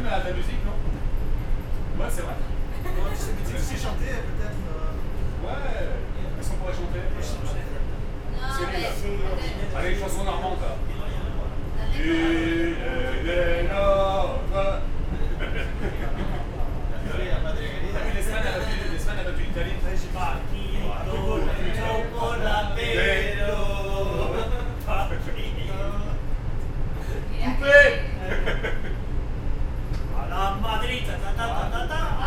même à de la musique, non? Ouais, c'est vrai. Tu sais chanter peut-être Ouais, qu'est-ce qu'on pourrait chanter? C'est lui, là. Allez, une chanson normande, là. Il est nôtres. T'as vu, l'Espagne a battu l'Italie?